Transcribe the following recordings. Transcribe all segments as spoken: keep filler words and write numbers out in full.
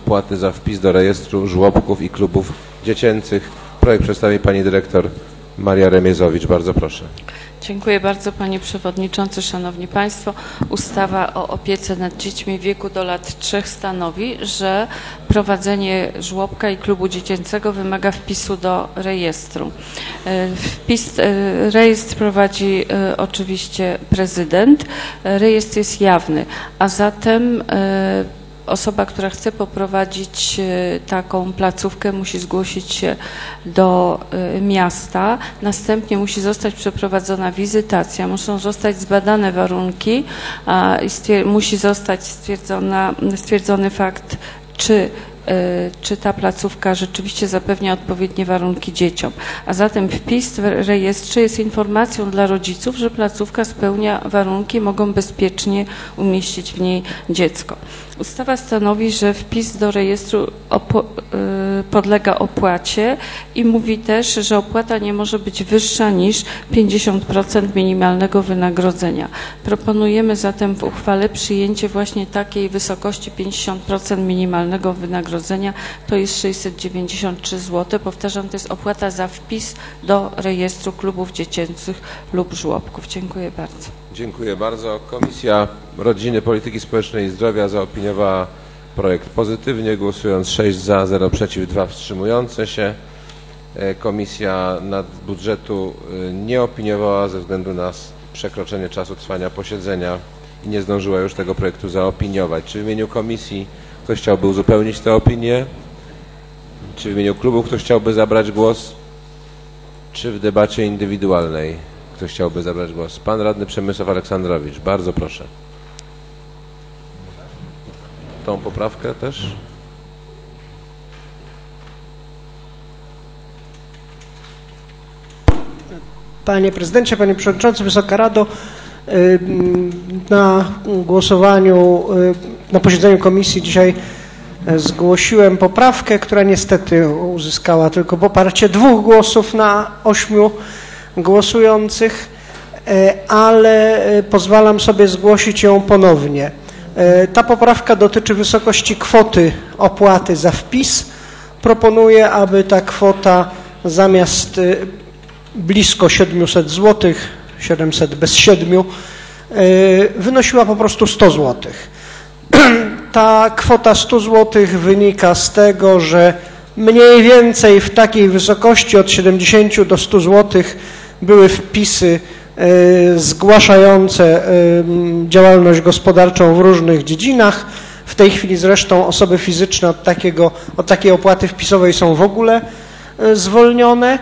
opłaty za wpis do rejestru żłobków i klubów dziecięcych. Projekt przedstawi pani dyrektor Maria Remiezowicz. Bardzo proszę. Dziękuję bardzo Panie Przewodniczący, Szanowni Państwo. Ustawa o opiece nad dziećmi w wieku do lat trzech stanowi, że prowadzenie żłobka i klubu dziecięcego wymaga wpisu do rejestru. Wpis, rejestr prowadzi oczywiście prezydent. Rejestr jest jawny, a zatem osoba, która chce poprowadzić taką placówkę, musi zgłosić się do miasta, następnie musi zostać przeprowadzona wizytacja, muszą zostać zbadane warunki a, i musi zostać stwierdzona, stwierdzony fakt, czy czy ta placówka rzeczywiście zapewnia odpowiednie warunki dzieciom. A zatem wpis w rejestrze jest informacją dla rodziców, że placówka spełnia warunki, mogą bezpiecznie umieścić w niej dziecko. Ustawa stanowi, że wpis do rejestru opo- podlega opłacie i mówi też, że opłata nie może być wyższa niż pięćdziesiąt procent minimalnego wynagrodzenia. Proponujemy zatem w uchwale przyjęcie właśnie takiej wysokości pięćdziesiąt procent minimalnego wynagrodzenia. To jest sześćset dziewięćdziesiąt trzy złote. Powtarzam, to jest opłata za wpis do rejestru klubów dziecięcych lub żłobków. Dziękuję bardzo. Dziękuję bardzo. Komisja Rodziny, Polityki Społecznej i Zdrowia zaopiniowała projekt pozytywnie, głosując sześć za, zero przeciw, dwa wstrzymujące się. Komisja nad budżetu nie opiniowała ze względu na przekroczenie czasu trwania posiedzenia i nie zdążyła już tego projektu zaopiniować. Czy w imieniu komisji ktoś chciałby uzupełnić tę opinię? Czy w imieniu klubu ktoś chciałby zabrać głos? Czy w debacie indywidualnej ktoś chciałby zabrać głos? Pan radny Przemysław Aleksandrowicz. Bardzo proszę. Tą poprawkę też? Panie Prezydencie, Panie Przewodniczący, Wysoka Rado, na głosowaniu, na posiedzeniu komisji dzisiaj zgłosiłem poprawkę, która niestety uzyskała tylko poparcie dwóch głosów na ośmiu głosujących, ale pozwalam sobie zgłosić ją ponownie. Ta poprawka dotyczy wysokości kwoty opłaty za wpis. Proponuję, aby ta kwota zamiast blisko siedemset złotych, siedemset bez siedmiu, wynosiła po prostu sto złotych. Ta kwota sto złotych wynika z tego, że mniej więcej w takiej wysokości od siedemdziesięciu do stu złotych były wpisy zgłaszające działalność gospodarczą w różnych dziedzinach. W tej chwili zresztą osoby fizyczne od, takiego, od takiej opłaty wpisowej są w ogóle zwolnione.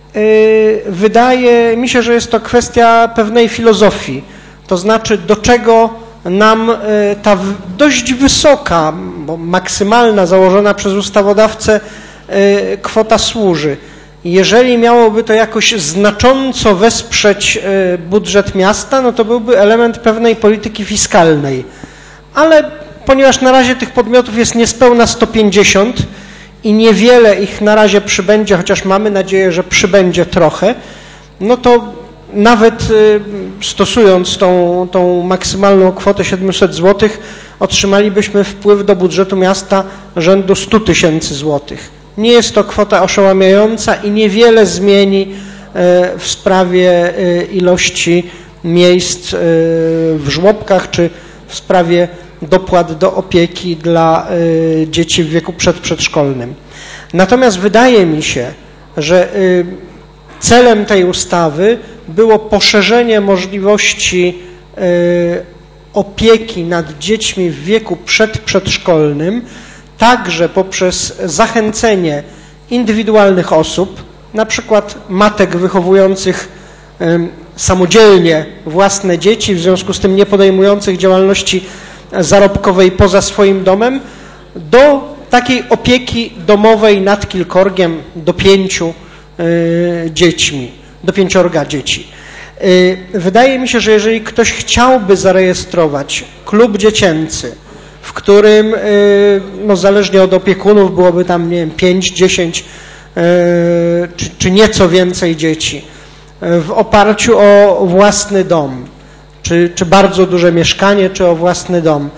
Wydaje mi się, że jest to kwestia pewnej filozofii, to znaczy do czego nam ta dość wysoka, bo maksymalna założona przez ustawodawcę kwota służy. Jeżeli miałoby to jakoś znacząco wesprzeć budżet miasta, no to byłby element pewnej polityki fiskalnej. Ale ponieważ na razie tych podmiotów jest niespełna sto pięćdziesiąt i niewiele ich na razie przybędzie, chociaż mamy nadzieję, że przybędzie trochę, no to nawet stosując tą, tą maksymalną kwotę siedemset złotych, otrzymalibyśmy wpływ do budżetu miasta rzędu stu tysięcy złotych. Nie jest to kwota oszałamiająca i niewiele zmieni w sprawie ilości miejsc w żłobkach czy w sprawie dopłat do opieki dla dzieci w wieku przedprzedszkolnym. Natomiast wydaje mi się, że celem tej ustawy było poszerzenie możliwości opieki nad dziećmi w wieku przedprzedszkolnym, także poprzez zachęcenie indywidualnych osób, na przykład matek wychowujących samodzielnie własne dzieci, w związku z tym nie podejmujących działalności zarobkowej poza swoim domem, do takiej opieki domowej nad kilkorgiem, do pięciu dziećmi, do pięciorga dzieci. Wydaje mi się, że jeżeli ktoś chciałby zarejestrować klub dziecięcy, w którym, no zależnie od opiekunów, byłoby tam, nie wiem, pięć, dziesięć czy, czy nieco więcej dzieci, w oparciu o własny dom, czy, czy bardzo duże mieszkanie, czy o własny dom,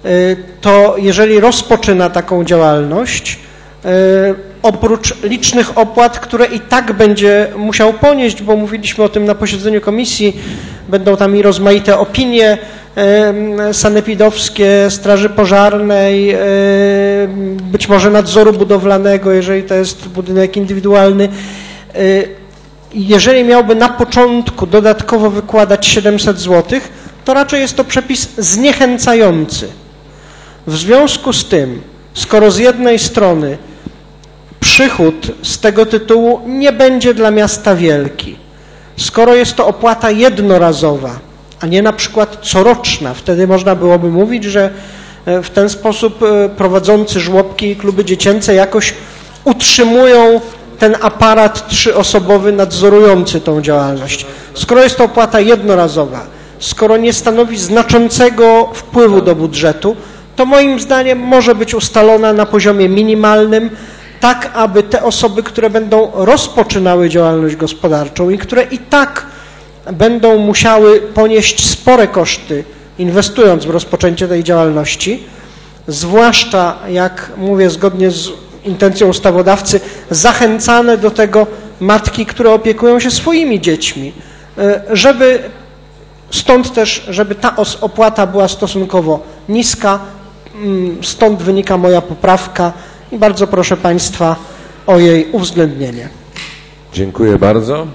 to jeżeli rozpoczyna taką działalność, oprócz licznych opłat, które i tak będzie musiał ponieść, bo mówiliśmy o tym na posiedzeniu komisji, będą tam i rozmaite opinie sanepidowskie, straży pożarnej, być może nadzoru budowlanego, jeżeli to jest budynek indywidualny. Jeżeli miałby na początku dodatkowo wykładać siedemset złotych, to raczej jest to przepis zniechęcający. W związku z tym, skoro z jednej strony przychód z tego tytułu nie będzie dla miasta wielki, skoro jest to opłata jednorazowa, a nie na przykład coroczna, wtedy można byłoby mówić, że w ten sposób prowadzący żłobki i kluby dziecięce jakoś utrzymują ten aparat trzyosobowy nadzorujący tą działalność. Skoro jest to opłata jednorazowa, skoro nie stanowi znaczącego wpływu do budżetu, to moim zdaniem może być ustalona na poziomie minimalnym, tak aby te osoby, które będą rozpoczynały działalność gospodarczą i które i tak będą musiały ponieść spore koszty, inwestując w rozpoczęcie tej działalności, zwłaszcza, jak mówię, zgodnie z intencją ustawodawcy, zachęcane do tego matki, które opiekują się swoimi dziećmi, żeby stąd też, żeby ta opłata była stosunkowo niska, stąd wynika moja poprawka i bardzo proszę Państwa o jej uwzględnienie. Dziękuję bardzo.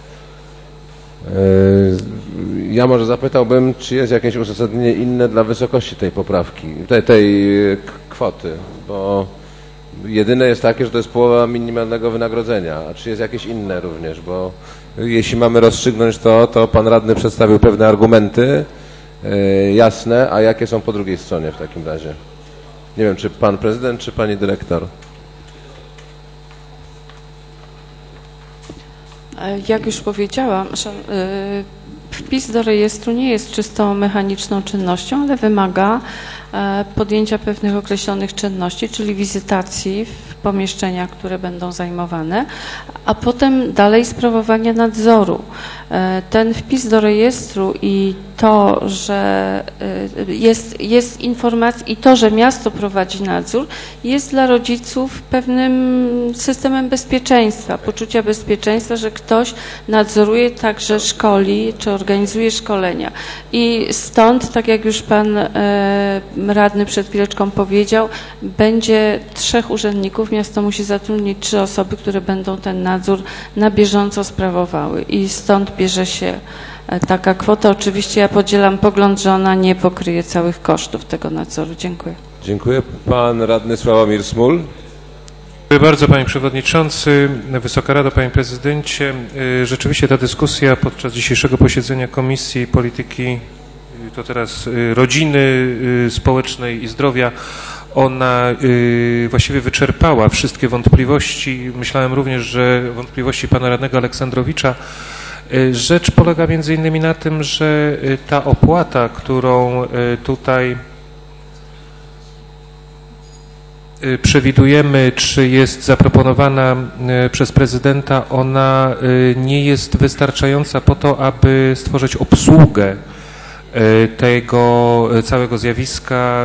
Ja może zapytałbym, czy jest jakieś uzasadnienie inne dla wysokości tej poprawki, tej, tej kwoty, bo jedyne jest takie, że to jest połowa minimalnego wynagrodzenia, a czy jest jakieś inne również, bo jeśli mamy rozstrzygnąć to, to pan radny przedstawił pewne argumenty yy, jasne, a jakie są po drugiej stronie w takim razie? Nie wiem, czy pan prezydent, czy pani dyrektor? Jak już powiedziałam, wpis do rejestru nie jest czystą mechaniczną czynnością, ale wymaga podjęcia pewnych określonych czynności, czyli wizytacji w pomieszczeniach, które będą zajmowane, a potem dalej sprawowania nadzoru. Ten wpis do rejestru i to, że jest, jest informacja i to, że miasto prowadzi nadzór, jest dla rodziców pewnym systemem bezpieczeństwa, poczucia bezpieczeństwa, że ktoś nadzoruje, także szkoli, czy organizuje szkolenia. I stąd, tak jak już pan radny przed chwileczką powiedział, będzie trzech urzędników, miasto musi zatrudnić trzy osoby, które będą ten nadzór na bieżąco sprawowały i stąd bierze się taka kwota. Oczywiście ja podzielam pogląd, że ona nie pokryje całych kosztów tego nadzoru. Dziękuję. Dziękuję. Pan radny Sławomir Smul. Dziękuję bardzo Panie Przewodniczący, Wysoka Rado, Panie Prezydencie. Rzeczywiście ta dyskusja podczas dzisiejszego posiedzenia Komisji Polityki, to teraz Rodziny Społecznej i Zdrowia, ona właściwie wyczerpała wszystkie wątpliwości. Myślałem również, że wątpliwości pana radnego Aleksandrowicza. Rzecz polega między innymi na tym, że ta opłata, którą tutaj przewidujemy, czy jest zaproponowana przez prezydenta, ona nie jest wystarczająca po to, aby stworzyć obsługę tego całego zjawiska.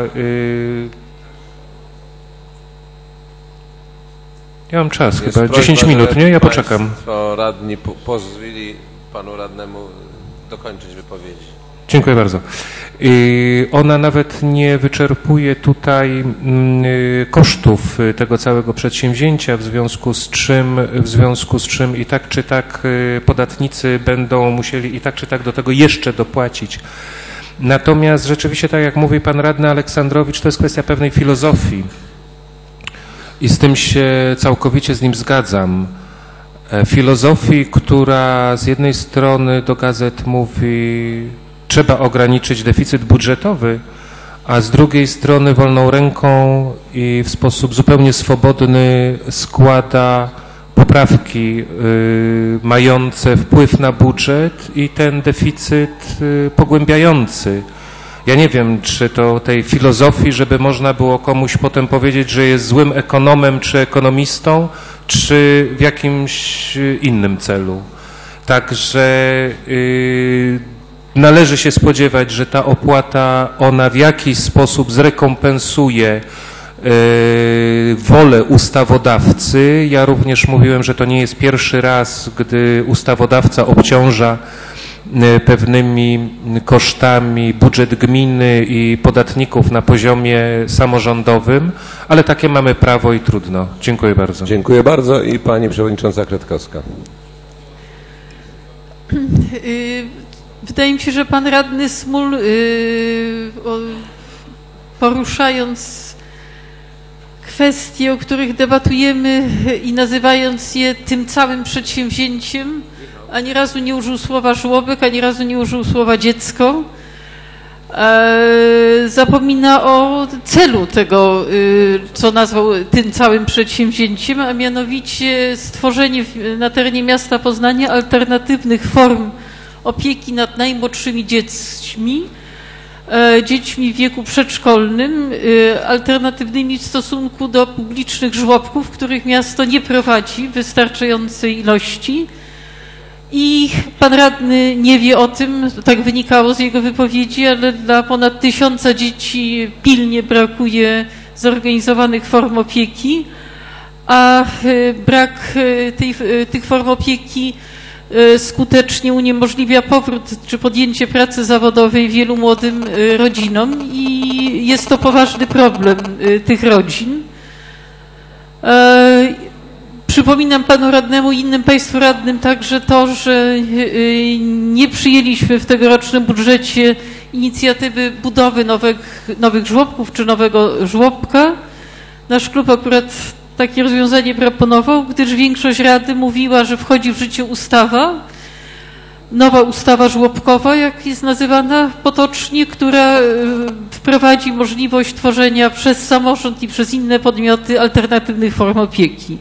Ja mam czas, jest chyba dziesięć minut, nie? Ja poczekam. Państwo radni pozwoli panu radnemu dokończyć wypowiedzi. Dziękuję bardzo. Ona nawet nie wyczerpuje tutaj kosztów tego całego przedsięwzięcia, w związku z czym, w związku z czym i tak czy tak podatnicy będą musieli i tak czy tak do tego jeszcze dopłacić. Natomiast rzeczywiście, tak jak mówi pan radny Aleksandrowicz, to jest kwestia pewnej filozofii i z tym się całkowicie z nim zgadzam. Filozofii, która z jednej strony do gazet mówi, trzeba ograniczyć deficyt budżetowy, a z drugiej strony wolną ręką i w sposób zupełnie swobodny składa poprawki y, mające wpływ na budżet i ten deficyt y, pogłębiający. Ja nie wiem, czy to tej filozofii, żeby można było komuś potem powiedzieć, że jest złym ekonomem czy ekonomistą, czy w jakimś innym celu. Także yy, należy się spodziewać, że ta opłata, ona w jakiś sposób zrekompensuje wolę ustawodawcy. Ja również mówiłem, że to nie jest pierwszy raz, gdy ustawodawca obciąża pewnymi kosztami budżet gminy i podatników na poziomie samorządowym, ale takie mamy prawo i trudno. Dziękuję bardzo. Dziękuję bardzo i pani przewodnicząca Kretkowska. Wydaje mi się, że pan radny Smul, poruszając kwestie, o których debatujemy i nazywając je tym całym przedsięwzięciem, ani razu nie użył słowa żłobek, ani razu nie użył słowa dziecko. E, zapomina o celu tego, y, co nazwał tym całym przedsięwzięciem, a mianowicie stworzenie na terenie miasta Poznania alternatywnych form opieki nad najmłodszymi dziećmi, e, dziećmi w wieku przedszkolnym, y, alternatywnymi w stosunku do publicznych żłobków, których miasto nie prowadzi w wystarczającej ilości. I pan radny nie wie o tym, tak wynikało z jego wypowiedzi, ale dla ponad tysiąca dzieci pilnie brakuje zorganizowanych form opieki, a brak tej, tych form opieki skutecznie uniemożliwia powrót czy podjęcie pracy zawodowej wielu młodym rodzinom i jest to poważny problem tych rodzin. Przypominam panu radnemu i innym państwu radnym także to, że nie przyjęliśmy w tegorocznym budżecie inicjatywy budowy nowych, nowych żłobków czy nowego żłobka. Nasz klub akurat takie rozwiązanie proponował, gdyż większość rady mówiła, że wchodzi w życie ustawa, nowa ustawa żłobkowa, jak jest nazywana potocznie, która wprowadzi możliwość tworzenia przez samorząd i przez inne podmioty alternatywnych form opieki.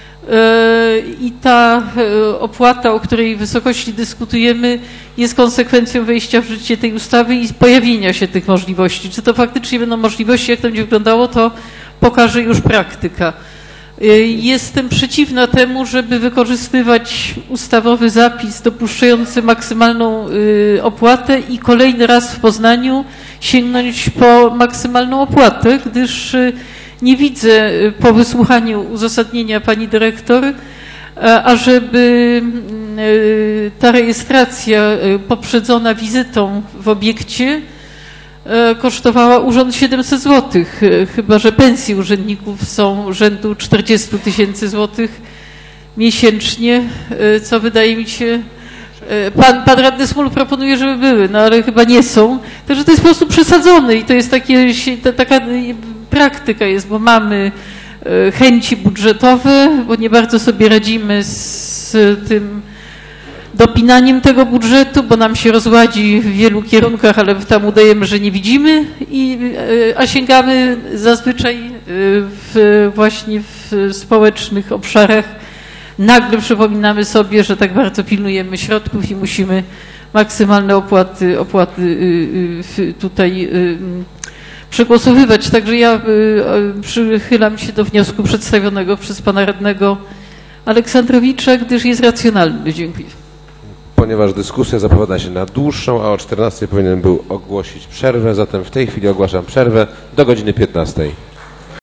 I ta opłata, o której wysokości dyskutujemy, jest konsekwencją wejścia w życie tej ustawy i pojawienia się tych możliwości. Czy to faktycznie będą możliwości, jak to będzie wyglądało, to pokaże już praktyka. Jestem przeciwna temu, żeby wykorzystywać ustawowy zapis dopuszczający maksymalną opłatę i kolejny raz w Poznaniu sięgnąć po maksymalną opłatę, gdyż nie widzę po wysłuchaniu uzasadnienia pani dyrektor, ażeby ta rejestracja poprzedzona wizytą w obiekcie kosztowała urząd siedemset złotych, chyba że pensje urzędników są rzędu czterdzieści tysięcy złotych miesięcznie, co wydaje mi się, pan, pan radny Smul proponuje, żeby były, no ale chyba nie są. Także to jest po prostu przesadzone i to jest takie, taka praktyka jest, bo mamy chęci budżetowe, bo nie bardzo sobie radzimy z tym dopinaniem tego budżetu, bo nam się rozładzi w wielu kierunkach, ale tam udajemy, że nie widzimy, i, a sięgamy zazwyczaj w, właśnie w społecznych obszarach. Nagle przypominamy sobie, że tak bardzo pilnujemy środków i musimy maksymalne opłaty, opłaty tutaj przegłosowywać. Także ja przychylam się do wniosku przedstawionego przez pana radnego Aleksandrowicza, gdyż jest racjonalny. Dziękuję. Ponieważ dyskusja zapowiada się na dłuższą, a o czternastej powinien był ogłosić przerwę, zatem w tej chwili ogłaszam przerwę do godziny piętnastej.